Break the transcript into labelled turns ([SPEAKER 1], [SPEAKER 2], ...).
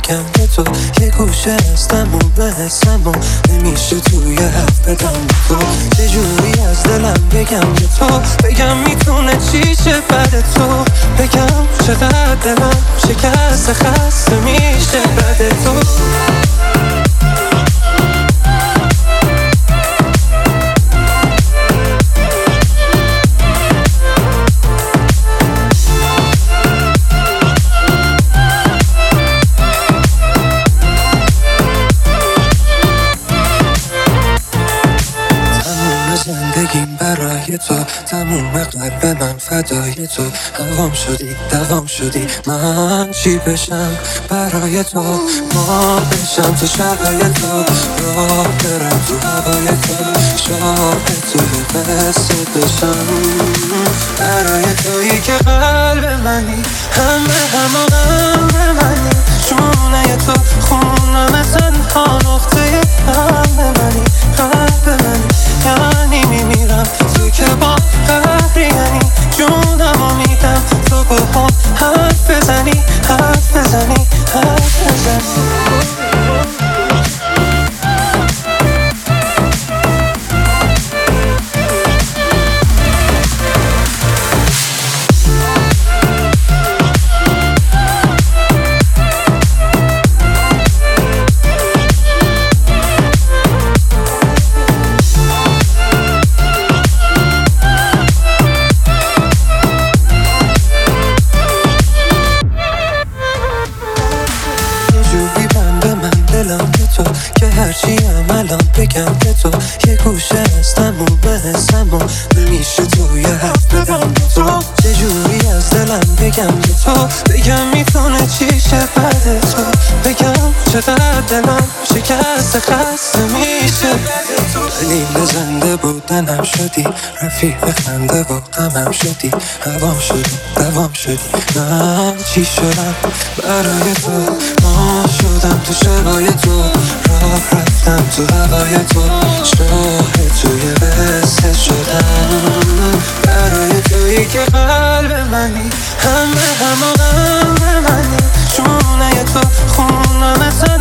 [SPEAKER 1] بگم به تو یه گوشه هستم و حسم و نمیشه توی حرف بدم به تو چجوری از دلم بگم به تو بگم میتونه چی شه بعد تو بگم چقدر دلم شکست خسته میشه بعد تو زندگیم برای تو تموم قلب من فدای تو دوام شدی من چی بشم برای تو ما بشم تو شبای تو راه برم تو هوای تو شاه توی قصه بشم برای تویی که قلب منی همه منی شونه تو خونم تنها نقطه قلب منی یعنی میمیرم تو که با قهری یعنی جونمو میدم تو با هم حرف بزنی دلم به تو که هرچی الان بگم به تو یه گوشه هستم و حسم و نمیشه توی حرف بدم به تو چجوری از دلم بگم به تو بگم میتونه چی شه بعد تو بگم چقدر دلم شکست خسته میشه دلیل زنده بودنم شدی رفیق خنده و غمم شدی دوام شدی من چی شدم برای تو ما شدم تو شبای تو راه رفتم تو هوای تو شاه توی قصه شدم برای تویی که قلب منی همه منی شونه تو خونم